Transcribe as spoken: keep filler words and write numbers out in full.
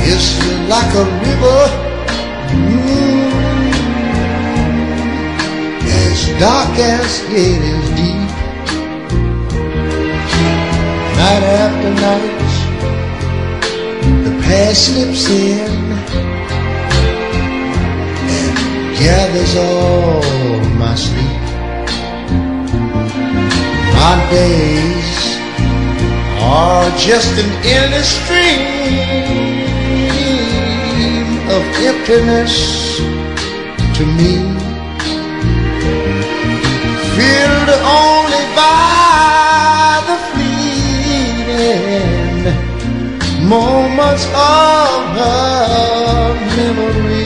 It's like a river, mm, as dark as it is deep. Night after night, the past slips in and gathers all my sleep. My days are just an endless stream of emptiness to me, filled only by the fleeting moments of her memory.